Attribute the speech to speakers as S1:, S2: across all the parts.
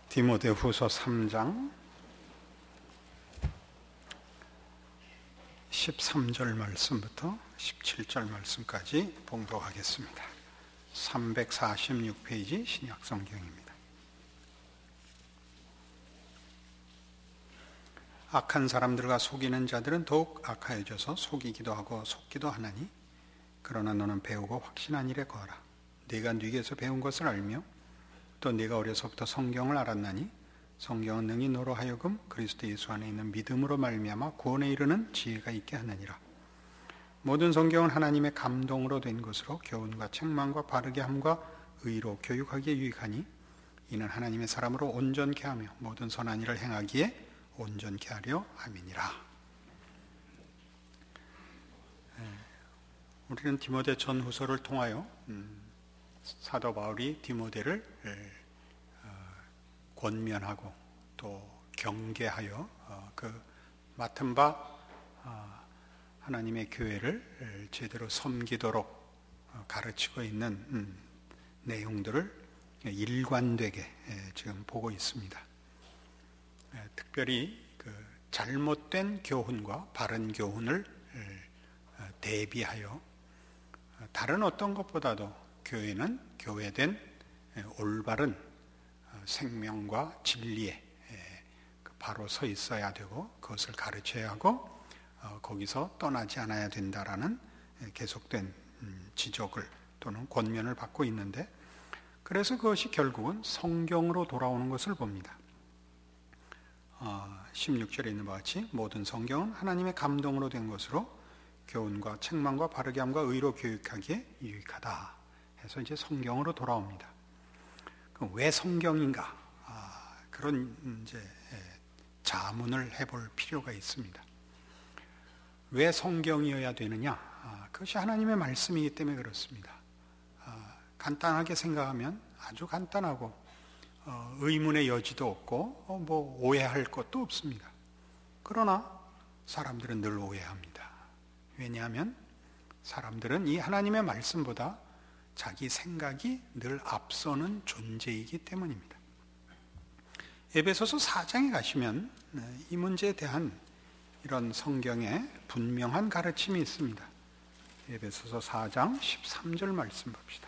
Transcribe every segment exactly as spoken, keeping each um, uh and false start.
S1: 디모데후서 삼 장 십삼 절 말씀부터 십칠 절 말씀까지 봉독하겠습니다. 삼백사십육 페이지 신약성경입니다. 악한 사람들과 속이는 자들은 더욱 악하여져서 속이기도 하고 속기도 하나니, 그러나 너는 배우고 확신한 일에 거하라. 네가 네게서 배운 것을 알며 또 네가 어려서부터 성경을 알았나니, 성경은 능히 너로 하여금 그리스도 예수 안에 있는 믿음으로 말미암아 구원에 이르는 지혜가 있게 하느니라. 모든 성경은 하나님의 감동으로 된 것으로 교훈과 책망과 바르게 함과 의로 교육하기에 유익하니, 이는 하나님의 사람으로 온전케 하며 모든 선한 일을 행하기에 온전케 하려 함이니라. 우리는 디모데 전후서를 통하여 음, 사도 바울이 디모데를 권면하고 또 경계하여 그 맡은 바 하나님의 교회를 제대로 섬기도록 가르치고 있는 내용들을 일관되게 지금 보고 있습니다. 특별히 그 잘못된 교훈과 바른 교훈을 대비하여 다른 어떤 것보다도 교회는 교회된 올바른 생명과 진리에 바로 서 있어야 되고, 그것을 가르쳐야 하고 거기서 떠나지 않아야 된다라는 계속된 지적을 또는 권면을 받고 있는데, 그래서 그것이 결국은 성경으로 돌아오는 것을 봅니다. 십육 절에 있는 바와 같이 모든 성경은 하나님의 감동으로 된 것으로 교훈과 책망과 바르게 함과 의로 교육하기에 유익하다 해서 이제 성경으로 돌아옵니다. 그럼 왜 성경인가? 아, 그런 이제 자문을 해볼 필요가 있습니다. 왜 성경이어야 되느냐? 아, 그것이 하나님의 말씀이기 때문에 그렇습니다. 아, 간단하게 생각하면 아주 간단하고 어, 의문의 여지도 없고 어, 뭐 오해할 것도 없습니다. 그러나 사람들은 늘 오해합니다. 왜냐하면 사람들은 이 하나님의 말씀보다 자기 생각이 늘 앞서는 존재이기 때문입니다. 에베소서 사 장에 가시면 이 문제에 대한 이런 성경의 분명한 가르침이 있습니다. 에베소서 사 장 십삼 절 말씀 봅시다.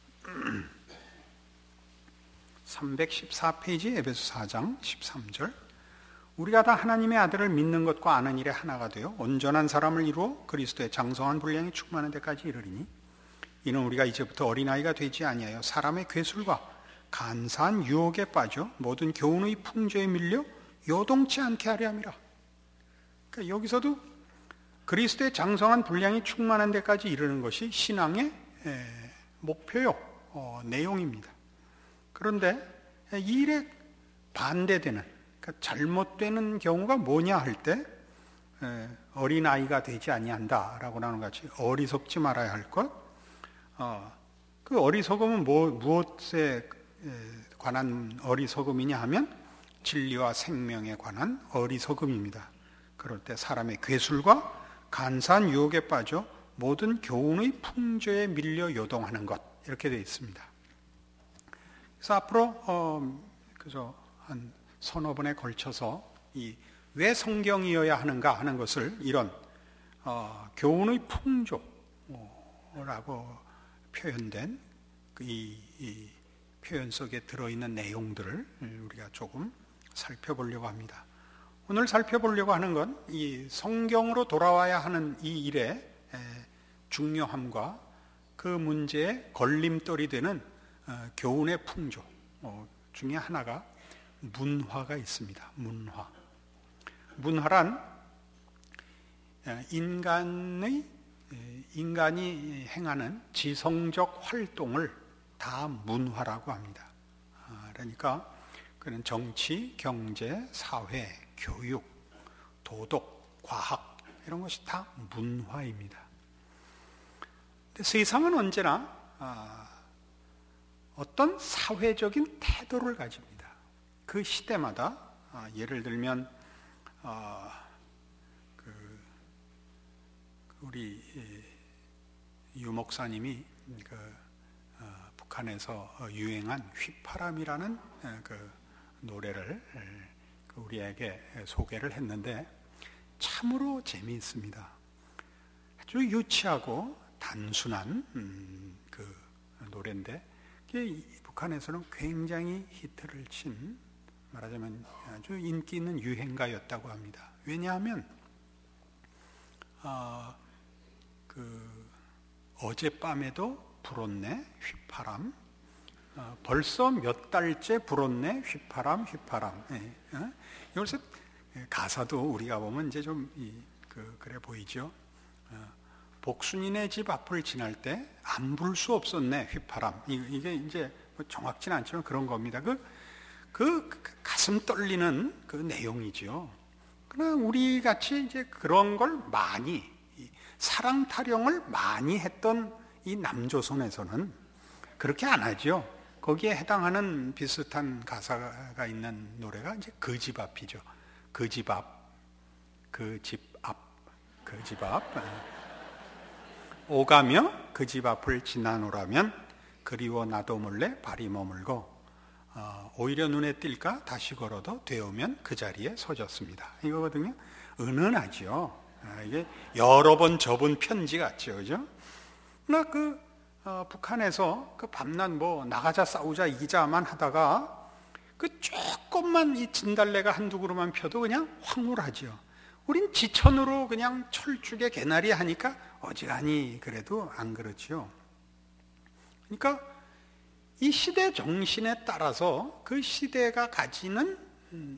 S1: 삼백십사 페이지 에베소 사 장 십삼 절. 우리가 다 하나님의 아들을 믿는 것과 아는 일에 하나가 되어 온전한 사람을 이루어 그리스도의 장성한 분량이 충만한 데까지 이르리니, 이는 우리가 이제부터 어린아이가 되지 아니하여 사람의 괴술과 간사한 유혹에 빠져 모든 교훈의 풍조에 밀려 요동치 않게 하려 함이라. 그러니까 여기서도 그리스도의 장성한 분량이 충만한 데까지 이르는 것이 신앙의 목표요, 어, 내용입니다. 그런데 이 일에 반대되는, 그러니까 잘못되는 경우가 뭐냐 할 때, 어린아이가 되지 아니한다라고 하는 것 같이 어리석지 말아야 할 것, 어, 그 어리석음은 뭐, 무엇에 관한 어리석음이냐 하면 진리와 생명에 관한 어리석음입니다. 그럴 때 사람의 괴술과 간사한 유혹에 빠져 모든 교훈의 풍조에 밀려 요동하는 것, 이렇게 되어 있습니다. 그래서 앞으로 어, 그저 한 서너 번에 걸쳐서 이 왜 성경이어야 하는가 하는 것을 이런 어, 교훈의 풍조라고 표현된 이, 이 표현 속에 들어있는 내용들을 우리가 조금 살펴보려고 합니다. 오늘 살펴보려고 하는 건 이 성경으로 돌아와야 하는 이 일의 중요함과 그 문제에 걸림돌이 되는 교훈의 풍조 중에 하나가 문화가 있습니다. 문화. 문화란 인간의 인간이 행하는 지성적 활동을 다 문화라고 합니다. 그러니까 그는 정치, 경제, 사회, 교육, 도덕, 과학 이런 것이 다 문화입니다. 근데 세상은 언제나 어떤 사회적인 태도를 가집니다. 그 시대마다 예를 들면 그 우리 유 목사님이 그 북한에서 유행한 휘파람이라는 그 노래를 우리에게 소개를 했는데 참으로 재미있습니다. 아주 유치하고 단순한 그 노래인데 북한에서는 굉장히 히트를 친, 말하자면 아주 인기 있는 유행가였다고 합니다. 왜냐하면 어, 그 어젯밤에도 불었네 휘파람, 어, 벌써 몇 달째 불었네 휘파람 휘파람. 예, 어? 여기서 가사도 우리가 보면 이제 좀 이, 그, 그래 보이죠. 어, 복순이네 집 앞을 지날 때 안 불 수 없었네 휘파람. 이, 이게 이제 뭐 정확치는 않지만 그런 겁니다. 그, 그 가슴 떨리는 그 내용이죠. 그러나 우리 같이 이제 그런 걸 많이 사랑 타령을 많이 했던 이 남조선에서는 그렇게 안 하죠. 거기에 해당하는 비슷한 가사가 있는 노래가 이제 그 집 앞이죠. 그 집 앞, 그 집 앞, 그 집 앞. 오가며 그 집 앞을 지나노라면 그리워 나도 몰래 발이 머물고 어, 오히려 눈에 띌까 다시 걸어도 되오면 그 자리에 서졌습니다. 이거거든요. 은은하죠. 아, 이게 여러 번 접은 편지 같죠, 그죠? 나 그 어, 북한에서 그 밤낮 뭐 나가자 싸우자 이기자만 하다가 그 조금만 이 진달래가 한두 그루만 펴도 그냥 황홀하죠. 우린 지천으로 그냥 철쭉에 개나리 하니까 어지간히 그래도 안 그렇죠. 그러니까 이 시대 정신에 따라서 그 시대가 가지는 음,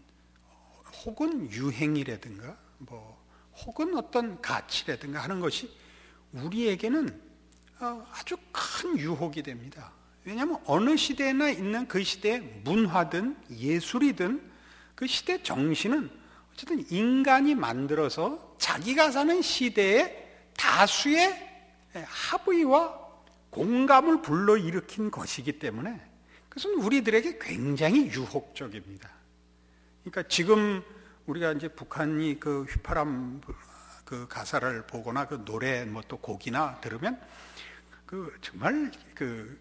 S1: 혹은 유행이라든가 뭐 혹은 어떤 가치라든가 하는 것이 우리에게는 어, 아주 큰 유혹이 됩니다. 왜냐하면 어느 시대나 있는 그 시대의 문화든 예술이든 그 시대 정신은 어쨌든 인간이 만들어서 자기가 사는 시대의 다수의 합의와 공감을 불러일으킨 것이기 때문에 그것은 우리들에게 굉장히 유혹적입니다. 그러니까 지금 우리가 이제 북한이 그 휘파람 그 가사를 보거나 그 노래 뭐 또 곡이나 들으면 그 정말 그,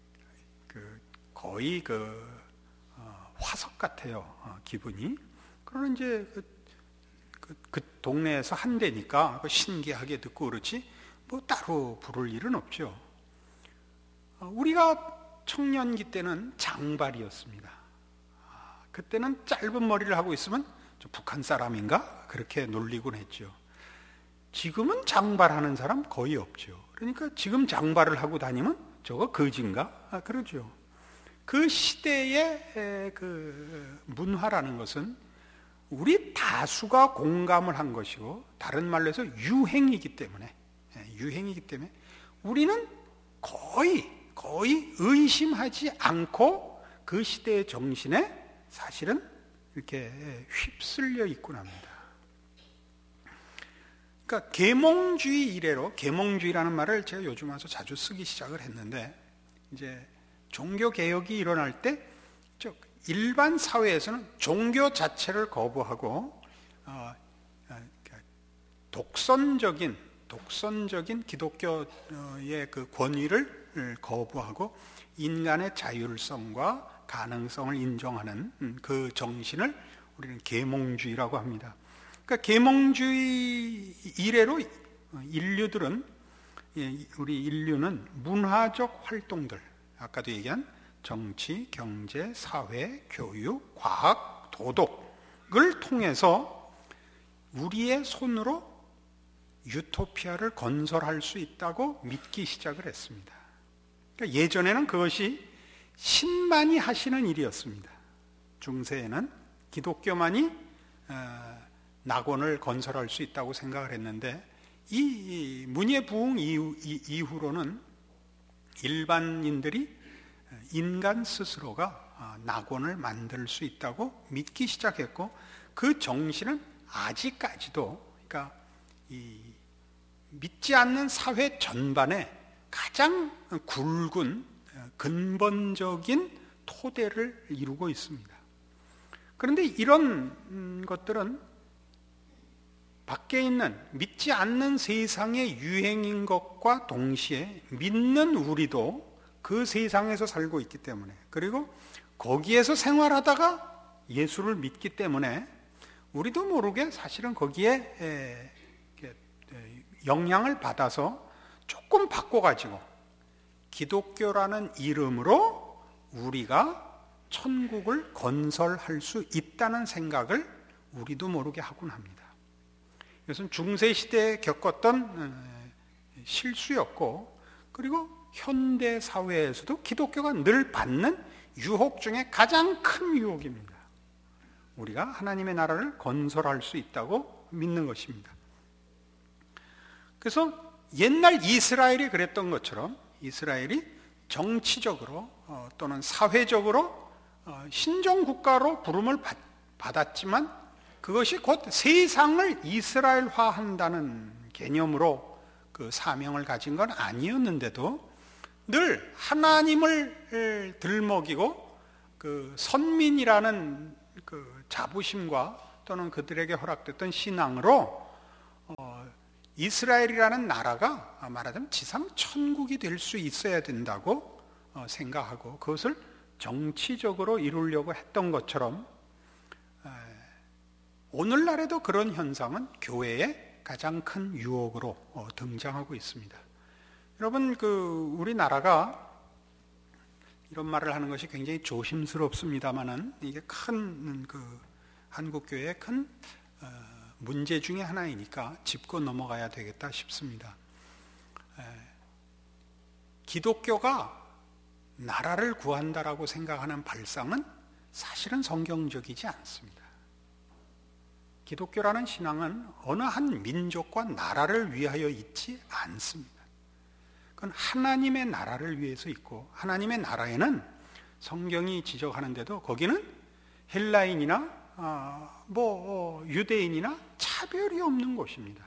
S1: 그 거의 그 어, 화석 같아요. 어, 기분이. 그러나 이제 그, 그, 그 동네에서 한대니까 신기하게 듣고 그렇지 뭐 따로 부를 일은 없죠. 어, 우리가 청년기 때는 장발이었습니다. 아, 그때는 짧은 머리를 하고 있으면 저 북한 사람인가? 그렇게 놀리곤 했죠. 지금은 장발하는 사람 거의 없죠. 그러니까 지금 장발을 하고 다니면 저거 거진가? 아, 그러죠. 그 시대의 그 문화라는 것은 우리 다수가 공감을 한 것이고 다른 말로 해서 유행이기 때문에 유행이기 때문에 우리는 거의 거의 의심하지 않고 그 시대의 정신에 사실은 이렇게 휩쓸려 있곤 합니다. 그러니까 계몽주의 이래로, 계몽주의라는 말을 제가 요즘 와서 자주 쓰기 시작을 했는데, 이제 종교 개혁이 일어날 때 일반 사회에서는 종교 자체를 거부하고 어, 독선적인 독선적인 기독교의 그 권위를 거부하고 인간의 자율성과 가능성을 인정하는 그 정신을 우리는 계몽주의라고 합니다. 그러니까 계몽주의 이래로 인류들은 우리 인류는 문화적 활동들, 아까도 얘기한 정치, 경제, 사회, 교육, 과학, 도덕을 통해서 우리의 손으로 유토피아를 건설할 수 있다고 믿기 시작을 했습니다. 그러니까 예전에는 그것이 신만이 하시는 일이었습니다. 중세에는 기독교만이 낙원을 건설할 수 있다고 생각을 했는데 이 문예 부흥 이후, 이후로는 일반인들이 인간 스스로가 낙원을 만들 수 있다고 믿기 시작했고 그 정신은 아직까지도 그러니까 이 믿지 않는 사회 전반에 가장 굵은 근본적인 토대를 이루고 있습니다. 그런데 이런 것들은 밖에 있는 믿지 않는 세상의 유행인 것과 동시에 믿는 우리도 그 세상에서 살고 있기 때문에 그리고 거기에서 생활하다가 예수를 믿기 때문에 우리도 모르게 사실은 거기에 영향을 받아서 조금 바꿔가지고 기독교라는 이름으로 우리가 천국을 건설할 수 있다는 생각을 우리도 모르게 하곤 합니다. 이것은 중세시대에 겪었던 실수였고, 그리고 현대 사회에서도 기독교가 늘 받는 유혹 중에 가장 큰 유혹입니다. 우리가 하나님의 나라를 건설할 수 있다고 믿는 것입니다. 그래서 옛날 이스라엘이 그랬던 것처럼 이스라엘이 정치적으로 또는 사회적으로 신정국가로 부름을 받았지만 그것이 곧 세상을 이스라엘화한다는 개념으로 그 사명을 가진 건 아니었는데도 늘 하나님을 들먹이고 그 선민이라는 그 자부심과 또는 그들에게 허락됐던 신앙으로 어, 이스라엘이라는 나라가 말하자면 지상 천국이 될 수 있어야 된다고 어, 생각하고 그것을 정치적으로 이루려고 했던 것처럼 에, 오늘날에도 그런 현상은 교회의 가장 큰 유혹으로 어, 등장하고 있습니다. 여러분, 그 우리나라가 이런 말을 하는 것이 굉장히 조심스럽습니다만은 이게 큰 그 한국 교회의 큰 어, 문제 중에 하나이니까 짚고 넘어가야 되겠다 싶습니다. 에, 기독교가 나라를 구한다라고 생각하는 발상은 사실은 성경적이지 않습니다. 기독교라는 신앙은 어느 한 민족과 나라를 위하여 있지 않습니다. 그건 하나님의 나라를 위해서 있고, 하나님의 나라에는 성경이 지적하는데도 거기는 헬라인이나 어, 뭐 어, 유대인이나 차별이 없는 곳입니다.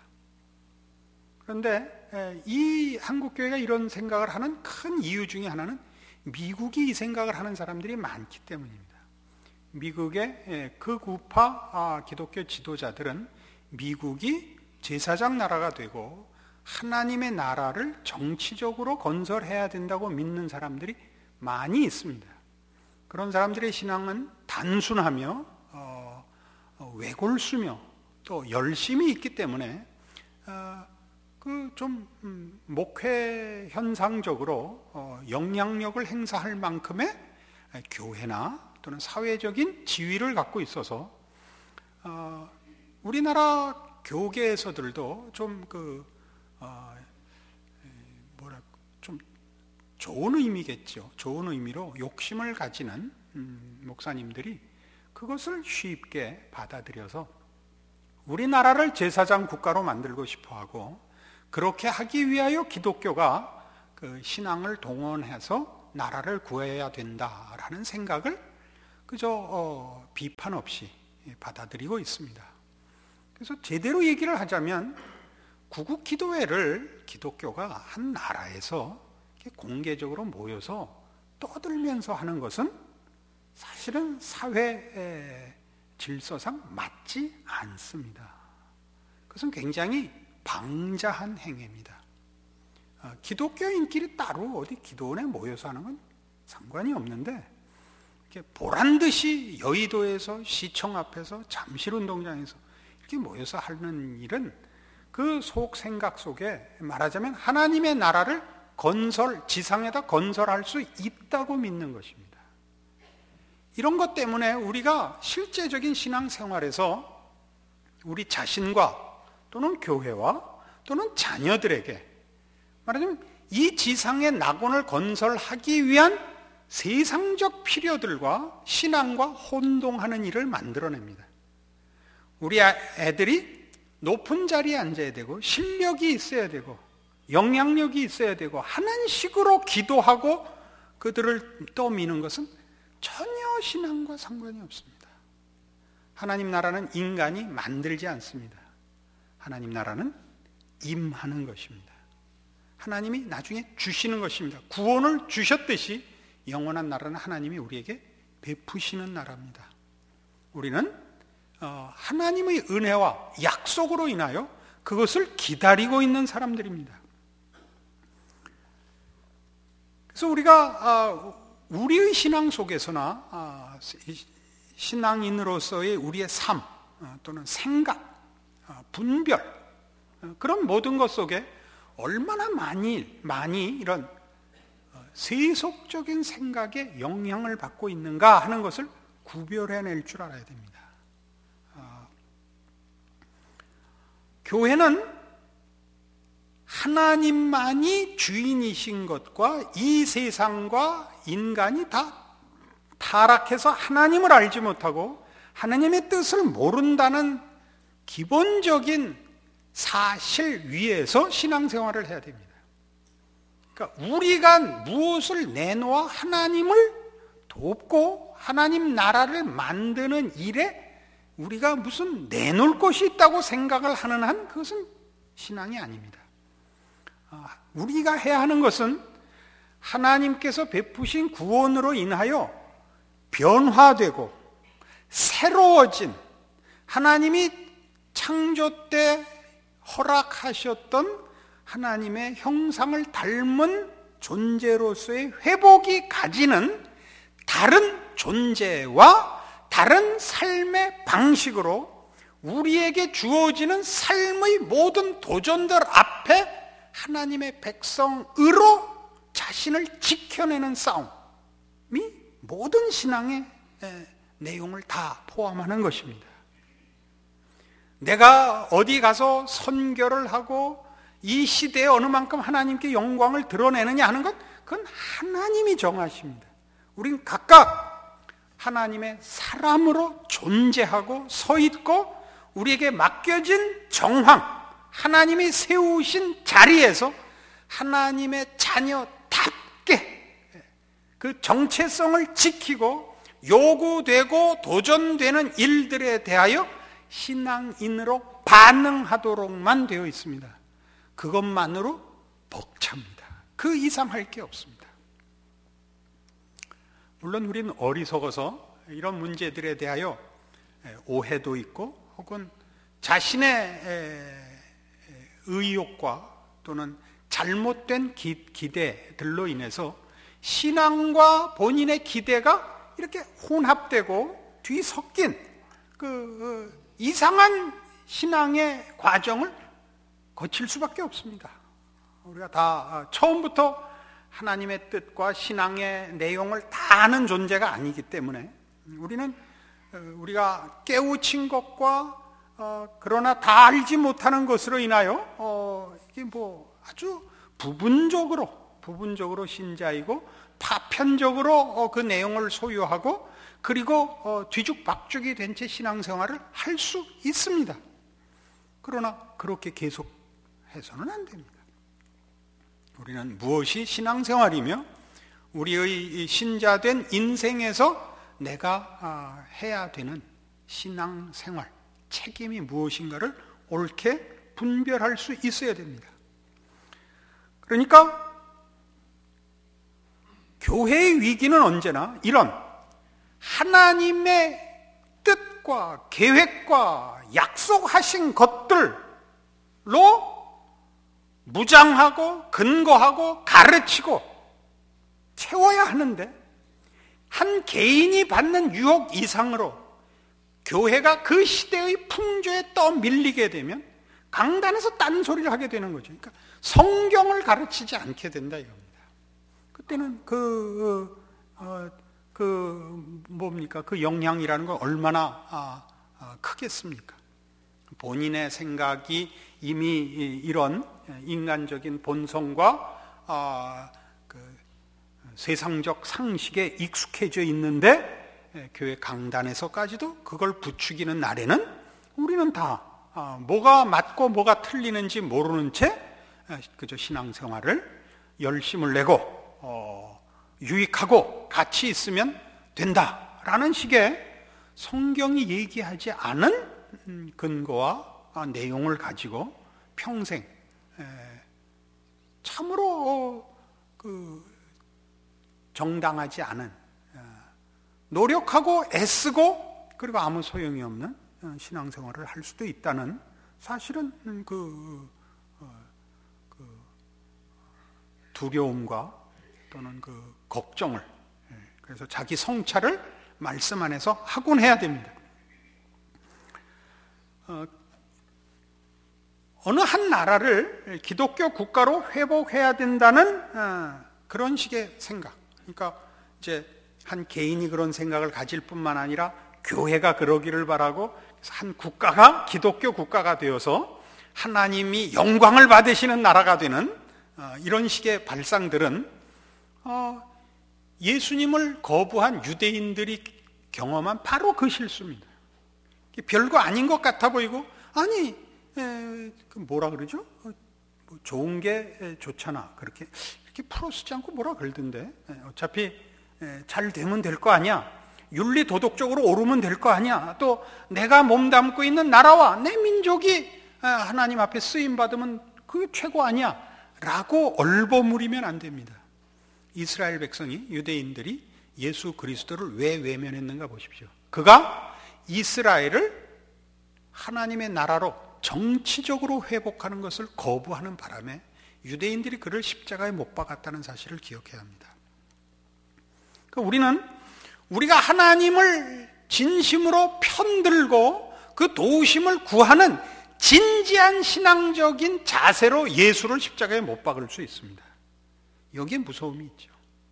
S1: 그런데 에, 이 한국교회가 이런 생각을 하는 큰 이유 중에 하나는 미국이 이 생각을 하는 사람들이 많기 때문입니다. 미국의 에, 극우파 아, 기독교 지도자들은 미국이 제사장 나라가 되고 하나님의 나라를 정치적으로 건설해야 된다고 믿는 사람들이 많이 있습니다. 그런 사람들의 신앙은 단순하며 어, 어, 외골수며 또 열심이 있기 때문에 어, 그 좀 음, 목회 현상적으로 어, 영향력을 행사할 만큼의 교회나 또는 사회적인 지위를 갖고 있어서 어, 우리나라 교계에서들도 좀그 어, 뭐라 좀 좋은 의미겠죠. 좋은 의미로 욕심을 가지는 음, 목사님들이 그것을 쉽게 받아들여서 우리나라를 제사장 국가로 만들고 싶어하고 그렇게 하기 위하여 기독교가 그 신앙을 동원해서 나라를 구해야 된다라는 생각을 그저 어, 비판 없이 받아들이고 있습니다. 그래서 제대로 얘기를 하자면 구국 기도회를 기독교가 한 나라에서 공개적으로 모여서 떠들면서 하는 것은 사실은 사회 질서상 맞지 않습니다. 그것은 굉장히 방자한 행위입니다. 기독교인끼리 따로 어디 기도원에 모여서 하는 건 상관이 없는데 이렇게 보란듯이 여의도에서 시청 앞에서 잠실운동장에서 이렇게 모여서 하는 일은 그 속 생각 속에 말하자면 하나님의 나라를 건설, 지상에다 건설할 수 있다고 믿는 것입니다. 이런 것 때문에 우리가 실제적인 신앙생활에서 우리 자신과 또는 교회와 또는 자녀들에게 말하자면 이 지상의 낙원을 건설하기 위한 세상적 필요들과 신앙과 혼동하는 일을 만들어냅니다. 우리 애들이 높은 자리에 앉아야 되고 실력이 있어야 되고 영향력이 있어야 되고 하는 식으로 기도하고 그들을 떠미는 것은 전혀 신앙과 상관이 없습니다. 하나님 나라는 인간이 만들지 않습니다. 하나님 나라는 임하는 것입니다. 하나님이 나중에 주시는 것입니다. 구원을 주셨듯이 영원한 나라는 하나님이 우리에게 베푸시는 나라입니다. 우리는 하나님의 은혜와 약속으로 인하여 그것을 기다리고 있는 사람들입니다. 그래서 우리가 우리의 신앙 속에서나 신앙인으로서의 우리의 삶 또는 생각, 분별, 그런 모든 것 속에 얼마나 많이 많이 이런 세속적인 생각에 영향을 받고 있는가 하는 것을 구별해낼 줄 알아야 됩니다. 어, 교회는 하나님만이 주인이신 것과 이 세상과 인간이 다 타락해서 하나님을 알지 못하고 하나님의 뜻을 모른다는 기본적인 사실 위에서 신앙생활을 해야 됩니다. 그러니까 우리가 무엇을 내놓아 하나님을 돕고 하나님 나라를 만드는 일에 우리가 무슨 내놓을 것이 있다고 생각을 하는 한 그것은 신앙이 아닙니다. 우리가 해야 하는 것은 하나님께서 베푸신 구원으로 인하여 변화되고 새로워진 하나님이 창조 때 허락하셨던 하나님의 형상을 닮은 존재로서의 회복이 가지는 다른 존재와 다른 삶의 방식으로 우리에게 주어지는 삶의 모든 도전들 앞에 하나님의 백성으로 자신을 지켜내는 싸움이 모든 신앙의 내용을 다 포함하는 것입니다. 내가 어디 가서 선교를 하고 이 시대에 어느 만큼 하나님께 영광을 드러내느냐 하는 것, 그건 하나님이 정하십니다. 우린 각각 하나님의 사람으로 존재하고 서 있고 우리에게 맡겨진 정황, 하나님이 세우신 자리에서 하나님의 자녀답게 그 정체성을 지키고 요구되고 도전되는 일들에 대하여 신앙인으로 반응하도록만 되어 있습니다. 그것만으로 벅찹니다. 그 이상 할 게 없습니다. 물론 우리는 어리석어서 이런 문제들에 대하여 오해도 있고 혹은 자신의 의욕과 또는 잘못된 기, 기대들로 인해서 신앙과 본인의 기대가 이렇게 혼합되고 뒤섞인 그 이상한 신앙의 과정을 거칠 수밖에 없습니다. 우리가 다 처음부터 하나님의 뜻과 신앙의 내용을 다 아는 존재가 아니기 때문에 우리는 우리가 깨우친 것과 어, 그러나 다 알지 못하는 것으로 인하여 어, 이게 뭐 아주 부분적으로 부분적으로 신자이고 파편적으로 어, 그 내용을 소유하고 그리고 어, 뒤죽박죽이 된 채 신앙생활을 할 수 있습니다. 그러나 그렇게 계속해서는 안 됩니다. 우리는 무엇이 신앙생활이며 우리의 신자된 인생에서 내가 해야 되는 신앙생활, 책임이 무엇인가를 옳게 분별할 수 있어야 됩니다. 그러니까 교회의 위기는 언제나 이런 하나님의 뜻과 계획과 약속하신 것들로 무장하고 근거하고 가르치고 채워야 하는데 한 개인이 받는 유혹 이상으로 교회가 그 시대의 풍조에 떠밀리게 되면 강단에서 딴소리를 하게 되는 거죠. 그러니까 성경을 가르치지 않게 된다 이겁니다. 그때는 그, 어, 그 뭡니까? 그 영향이라는 건 얼마나 아, 아, 크겠습니까? 본인의 생각이 이미 이런 인간적인 본성과 아, 그 세상적 상식에 익숙해져 있는데 교회 강단에서까지도 그걸 부추기는 날에는 우리는 다 아, 뭐가 맞고 뭐가 틀리는지 모르는 채 그저 신앙생활을 열심을 내고 어, 유익하고 가치 있으면 된다라는 식의 성경이 얘기하지 않은 근거와 내용을 가지고 평생 참으로 그 정당하지 않은 노력하고 애쓰고 그리고 아무 소용이 없는 신앙생활을 할 수도 있다는 사실은 그, 그 두려움과 또는 그 걱정을 그래서 자기 성찰을 말씀 안에서 하곤 해야 됩니다. 어, 어느 한 나라를 기독교 국가로 회복해야 된다는 어, 그런 식의 생각. 그러니까 이제 한 개인이 그런 생각을 가질 뿐만 아니라 교회가 그러기를 바라고 한 국가가 기독교 국가가 되어서 하나님이 영광을 받으시는 나라가 되는 어, 이런 식의 발상들은 어, 예수님을 거부한 유대인들이 경험한 바로 그 실수입니다. 별거 아닌 것 같아 보이고, 아니 에, 뭐라 그러죠? 어, 뭐 좋은 게 좋잖아. 그렇게 이렇게 풀어쓰지 않고 뭐라 그러던데, 에, 어차피 에, 잘 되면 될 거 아니야. 윤리 도덕적으로 오르면 될 거 아니야. 또 내가 몸담고 있는 나라와 내 민족이 하나님 앞에 쓰임 받으면 그게 최고 아니야 라고 얼버무리면 안 됩니다. 이스라엘 백성이, 유대인들이 예수 그리스도를 왜 외면했는가 보십시오. 그가 이스라엘을 하나님의 나라로 정치적으로 회복하는 것을 거부하는 바람에 유대인들이 그를 십자가에 못 박았다는 사실을 기억해야 합니다. 그러니까 우리는 우리가 하나님을 진심으로 편들고 그 도우심을 구하는 진지한 신앙적인 자세로 예수를 십자가에 못 박을 수 있습니다. 여기에 무서움이 있죠.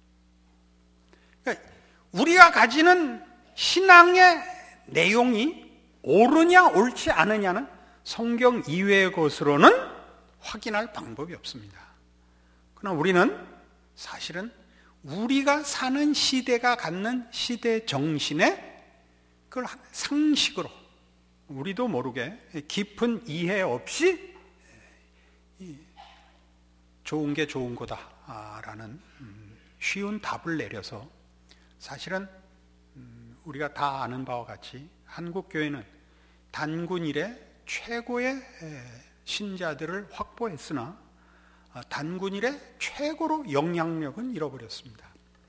S1: 그러니까 우리가 가지는 신앙의 내용이 옳으냐 옳지 않으냐는 성경 이외의 것으로는 확인할 방법이 없습니다. 그러나 우리는 사실은 우리가 사는 시대가 갖는 시대 정신에 그걸 상식으로 우리도 모르게 깊은 이해 없이 좋은 게 좋은 거다라는 쉬운 답을 내려서 사실은 우리가 다 아는 바와 같이 한국 교회는 단군 이래 최고의 신자들을 확보했으나 단군 이래 최고로 영향력은 잃어버렸습니다.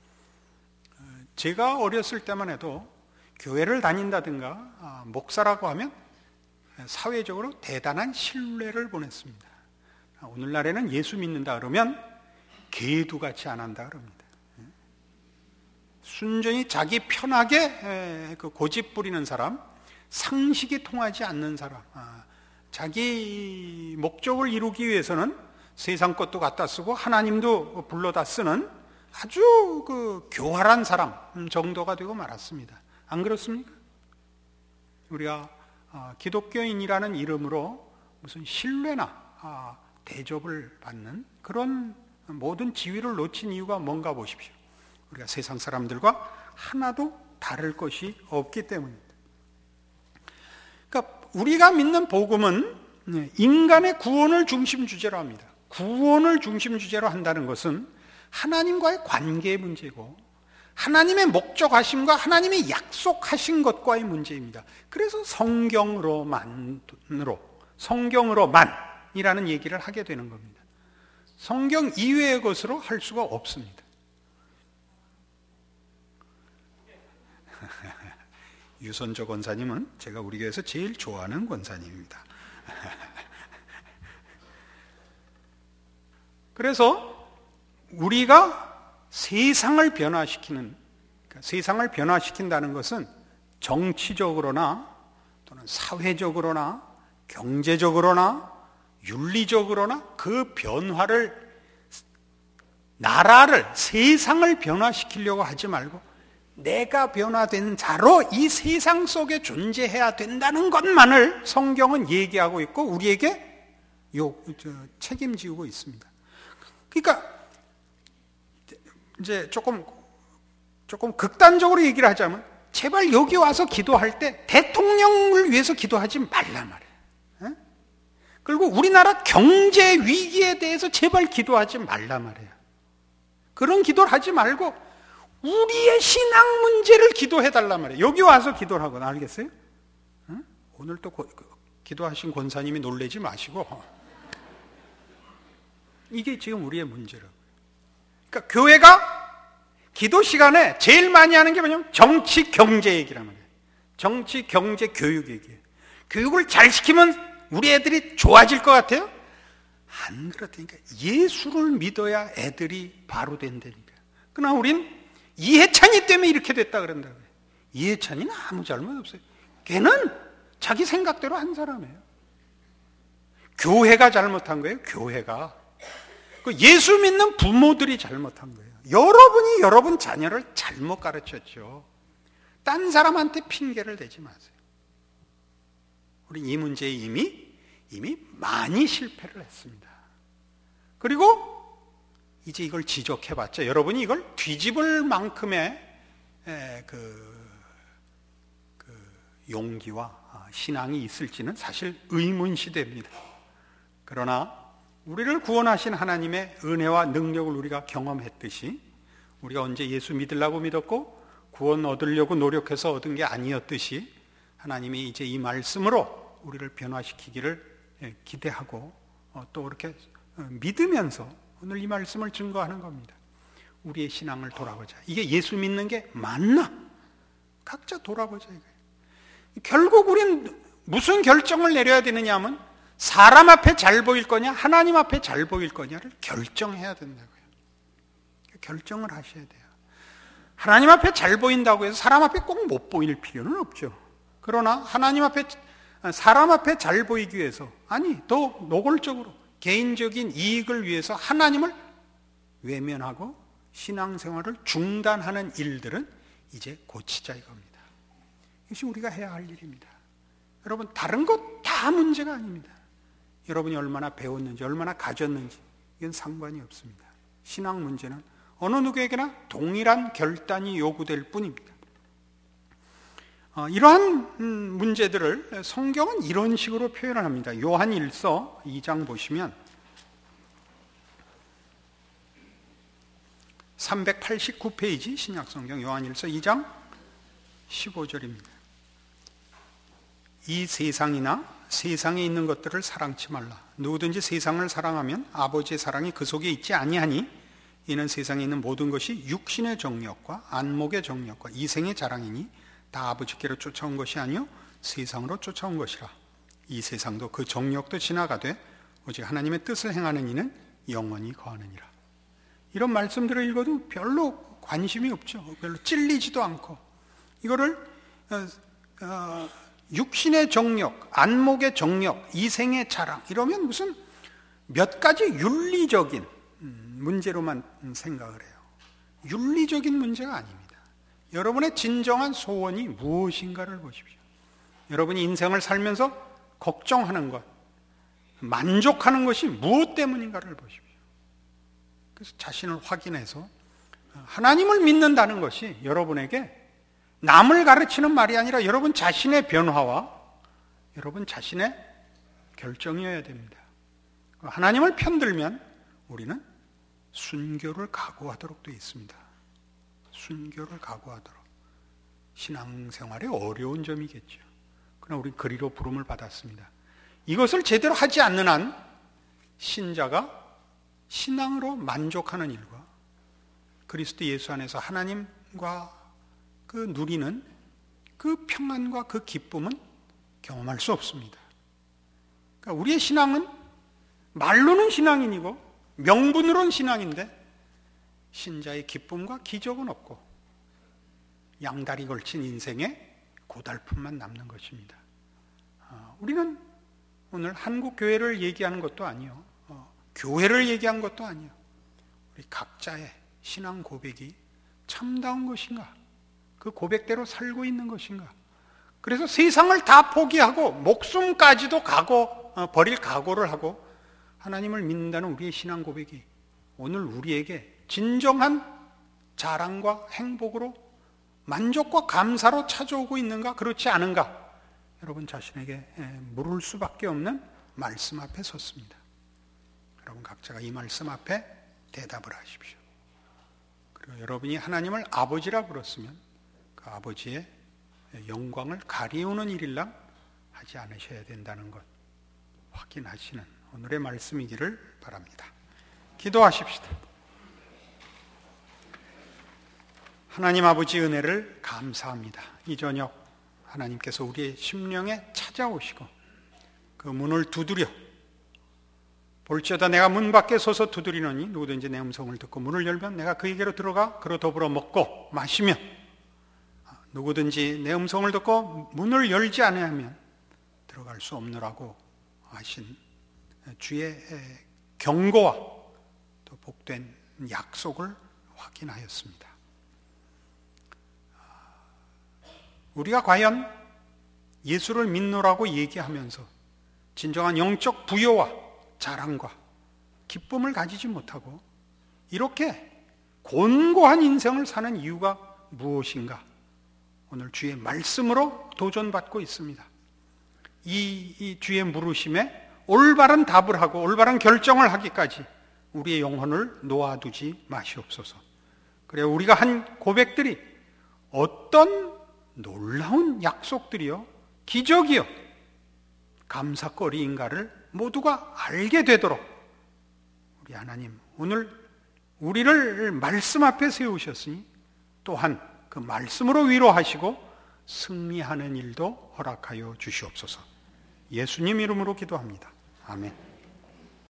S1: 제가 어렸을 때만 해도 교회를 다닌다든가 목사라고 하면 사회적으로 대단한 신뢰를 보냈습니다. 오늘날에는 예수 믿는다 그러면 개두같이 안 한다 그럽니다. 순전히 자기 편하게 그 고집 부리는 사람, 상식이 통하지 않는 사람, 자기 목적을 이루기 위해서는 세상 것도 갖다 쓰고 하나님도 불러다 쓰는 아주 그 교활한 사람 정도가 되고 말았습니다. 안 그렇습니까? 우리가 기독교인이라는 이름으로 무슨 신뢰나 대접을 받는 그런 모든 지위를 놓친 이유가 뭔가 보십시오. 우리가 세상 사람들과 하나도 다를 것이 없기 때문입니다. 그러니까 우리가 믿는 복음은 인간의 구원을 중심 주제로 합니다. 구원을 중심 주제로 한다는 것은 하나님과의 관계의 문제고 하나님의 목적하심과 하나님의 약속하신 것과의 문제입니다. 그래서 성경으로만으로 성경으로만이라는 얘기를 하게 되는 겁니다. 성경 이외의 것으로 할 수가 없습니다. 유선조 권사님은 제가 우리 교회에서 제일 좋아하는 권사님입니다. 그래서 우리가 세상을 변화시키는, 그러니까 세상을 변화시킨다는 것은 정치적으로나 또는 사회적으로나 경제적으로나 윤리적으로나 그 변화를, 나라를, 세상을 변화시키려고 하지 말고 내가 변화된 자로 이 세상 속에 존재해야 된다는 것만을 성경은 얘기하고 있고 우리에게 요, 저, 책임지고 있습니다. 그러니까 이제 조금 조금 극단적으로 얘기를 하자면 제발 여기 와서 기도할 때 대통령을 위해서 기도하지 말란 말이에요. 에? 그리고 우리나라 경제 위기에 대해서 제발 기도하지 말란 말이에요. 그런 기도를 하지 말고 우리의 신앙 문제를 기도해달란 말이에요. 여기 와서 기도를 하거나, 알겠어요? 에? 오늘 또 고, 기도하신 권사님이 놀라지 마시고 이게 지금 우리의 문제라고요. 그러니까 교회가 기도 시간에 제일 많이 하는 게 뭐냐면 정치, 경제 얘기란 말이에요. 정치, 경제, 교육 얘기예요. 교육을 잘 시키면 우리 애들이 좋아질 것 같아요? 안 그렇다니까. 예수를 믿어야 애들이 바로 된다니까. 그러나 우린 이해찬이 때문에 이렇게 됐다 그런다고요. 이해찬이는 아무 잘못 없어요. 걔는 자기 생각대로 한 사람이에요. 교회가 잘못한 거예요. 교회가. 예수 믿는 부모들이 잘못한 거예요. 여러분이 여러분 자녀를 잘못 가르쳤죠. 딴 사람한테 핑계를 대지 마세요. 우린 이 문제에 이미 이미 많이 실패를 했습니다. 그리고 이제 이걸 지적해봤자 여러분이 이걸 뒤집을 만큼의 그, 그 용기와 신앙이 있을지는 사실 의문시대입니다. 그러나 우리를 구원하신 하나님의 은혜와 능력을 우리가 경험했듯이 우리가 언제 예수 믿으려고 믿었고 구원 얻으려고 노력해서 얻은 게 아니었듯이 하나님이 이제 이 말씀으로 우리를 변화시키기를 기대하고 또 이렇게 믿으면서 오늘 이 말씀을 증거하는 겁니다. 우리의 신앙을 돌아보자. 이게 예수 믿는 게 맞나? 각자 돌아보자 이거예요. 결국 우리는 무슨 결정을 내려야 되느냐 하면 사람 앞에 잘 보일 거냐 하나님 앞에 잘 보일 거냐를 결정해야 된다고요. 결정을 하셔야 돼요. 하나님 앞에 잘 보인다고 해서 사람 앞에 꼭 못 보일 필요는 없죠. 그러나 하나님 앞에 사람 앞에 잘 보이기 위해서 아니 더 노골적으로 개인적인 이익을 위해서 하나님을 외면하고 신앙생활을 중단하는 일들은 이제 고치자 이겁니다. 이것이 우리가 해야 할 일입니다. 여러분 다른 것 다 문제가 아닙니다. 여러분이 얼마나 배웠는지 얼마나 가졌는지 이건 상관이 없습니다. 신앙 문제는 어느 누구에게나 동일한 결단이 요구될 뿐입니다. 어, 이러한 음, 문제들을 성경은 이런 식으로 표현을 합니다. 요한 일서 이 장 보시면 삼백팔십구 페이지 신약성경 요한 일서 이 장 십오 절입니다. 이 세상이나 세상에 있는 것들을 사랑치 말라. 누구든지 세상을 사랑하면 아버지의 사랑이 그 속에 있지 아니하니 이는 세상에 있는 모든 것이 육신의 정욕과 안목의 정욕과 이생의 자랑이니 다 아버지께로 쫓아온 것이 아니요 세상으로 쫓아온 것이라. 이 세상도 그 정욕도 지나가되 오직 하나님의 뜻을 행하는 이는 영원히 거하느니라. 이런 말씀들을 읽어도 별로 관심이 없죠. 별로 찔리지도 않고 이거를 어, 어, 육신의 정욕, 안목의 정욕, 이생의 자랑 이러면 무슨 몇 가지 윤리적인 문제로만 생각을 해요. 윤리적인 문제가 아닙니다. 여러분의 진정한 소원이 무엇인가를 보십시오. 여러분이 인생을 살면서 걱정하는 것, 만족하는 것이 무엇 때문인가를 보십시오. 그래서 자신을 확인해서 하나님을 믿는다는 것이 여러분에게 남을 가르치는 말이 아니라 여러분 자신의 변화와 여러분 자신의 결정이어야 됩니다. 하나님을 편들면 우리는 순교를 각오하도록 되어 있습니다. 순교를 각오하도록. 신앙생활의 어려운 점이겠죠. 그러나 우리는 그리로 부름을 받았습니다. 이것을 제대로 하지 않는 한 신자가 신앙으로 만족하는 일과 그리스도 예수 안에서 하나님과 그 누리는 그 평안과 그 기쁨은 경험할 수 없습니다. 그러니까 우리의 신앙은 말로는 신앙인이고 명분으로는 신앙인데 신자의 기쁨과 기적은 없고 양다리 걸친 인생에 고달픔만 남는 것입니다. 우리는 오늘 한국 교회를 얘기하는 것도 아니요, 어, 교회를 얘기한 것도 아니요. 우리 각자의 신앙 고백이 참다운 것인가? 그 고백대로 살고 있는 것인가? 그래서 세상을 다 포기하고 목숨까지도 각오, 어, 버릴 각오를 하고 하나님을 믿는다는 우리의 신앙 고백이 오늘 우리에게 진정한 자랑과 행복으로 만족과 감사로 찾아오고 있는가? 그렇지 않은가? 여러분 자신에게 물을 수밖에 없는 말씀 앞에 섰습니다. 여러분 각자가 이 말씀 앞에 대답을 하십시오. 그리고 여러분이 하나님을 아버지라 불렀으면 그 아버지의 영광을 가리우는 일일랑 하지 않으셔야 된다는 것 확인하시는 오늘의 말씀이기를 바랍니다. 기도하십시다. 하나님 아버지 은혜를 감사합니다. 이 저녁 하나님께서 우리의 심령에 찾아오시고 그 문을 두드려 볼지어다 내가 문 밖에 서서 두드리노니 누구든지 내 음성을 듣고 문을 열면 내가 그에게로 들어가 그로 더불어 먹고 마시며 누구든지 내 음성을 듣고 문을 열지 않으면 들어갈 수 없느라고 하신 주의 경고와 또 복된 약속을 확인하였습니다. 우리가 과연 예수를 믿노라고 얘기하면서 진정한 영적 부여와 자랑과 기쁨을 가지지 못하고 이렇게 곤고한 인생을 사는 이유가 무엇인가? 오늘 주의 말씀으로 도전받고 있습니다. 이, 이 주의 물으심에 올바른 답을 하고 올바른 결정을 하기까지 우리의 영혼을 놓아두지 마시옵소서. 그래 우리가 한 고백들이 어떤 놀라운 약속들이요, 기적이요, 감사거리인가를 모두가 알게 되도록 우리 하나님 오늘 우리를 말씀 앞에 세우셨으니 또한 그 말씀으로 위로하시고 승리하는 일도 허락하여 주시옵소서. 예수님 이름으로 기도합니다. 아멘.